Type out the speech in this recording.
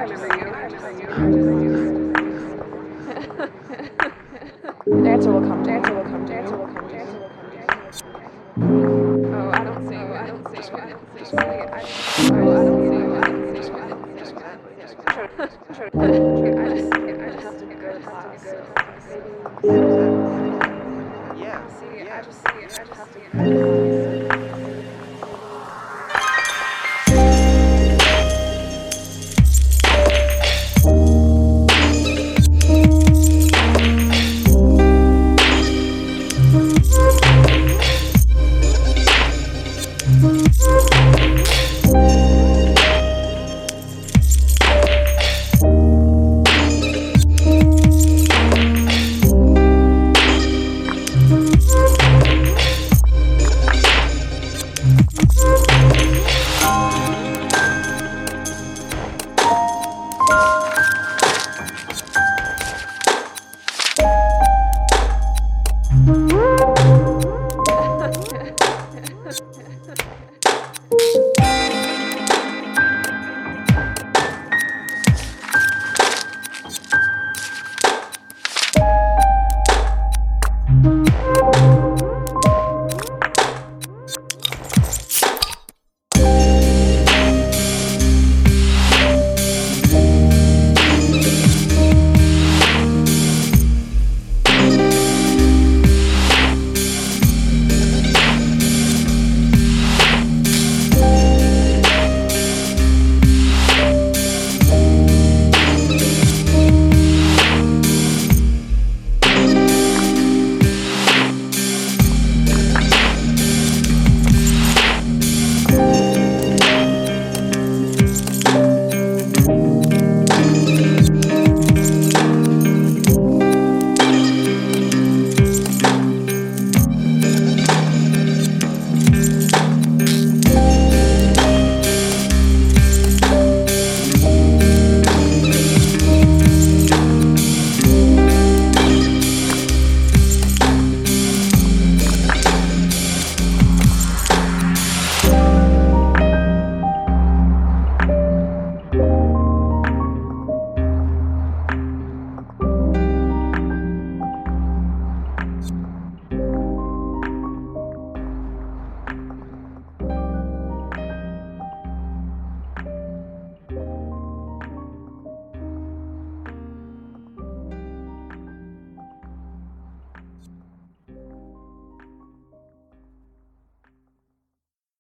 The answer will come. The answer will come. The answer will come. The answer will come. The answer will come. Oh, I don't see. I don't see. I don't see. Oh, I don't see. I don't see. I don't see. I just have to go to class. Maybe. Yeah. See, I just have to.